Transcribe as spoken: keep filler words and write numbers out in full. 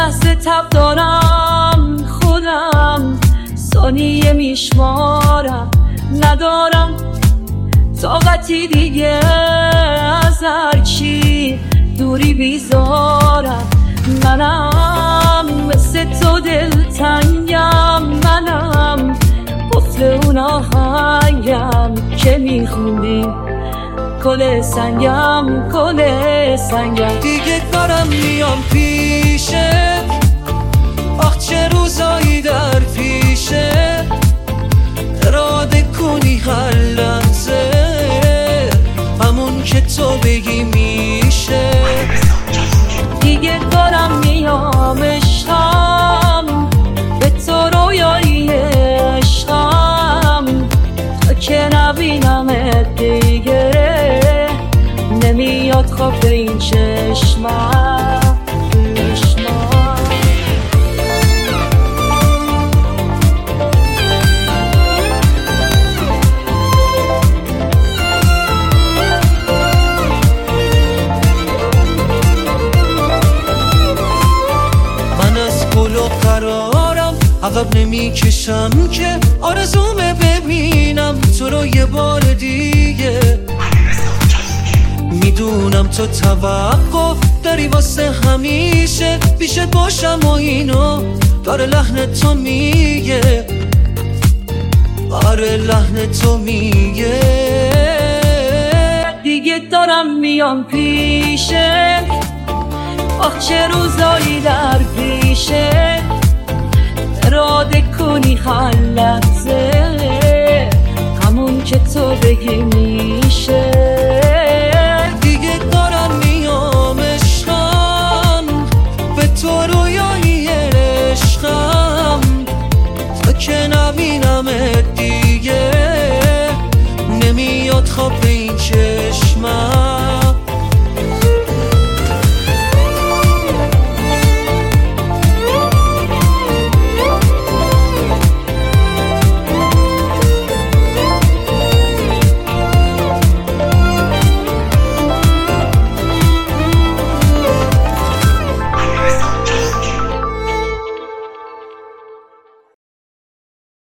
لحظه تب دارم خودم، ثانیه میشمارم، ندارم طاقتی دیگه از هرچی دوری بیزارم. منم مثل تو دلتنگم، منم قفل اون آهنگم که میخوندی، کل سنگم کل سنگم. دیگه دارم میام پیشه، آخ چه روزایی در پیشه، اراده کنی هر لحظه همون که تو بگی میشه. دیگه دارم میام عشقم، به تو رویایی عشقم، که نبینمت دیگه، نمیاد خواب به این چشمم چشمم. من از گل و قرارم عقب نمی کشم که آرزومه ببینم تو رو یه بار دیگه. میدونم تو توقع داری واسه همیشه پیشت باشم و اینو داره لحن تو میگه، آره لحن تو میگه. دیگه دارم میام پیشه، آخ چه روزایی در پیشه، اراده کنی هر لحظه همون که تو بگی میشه.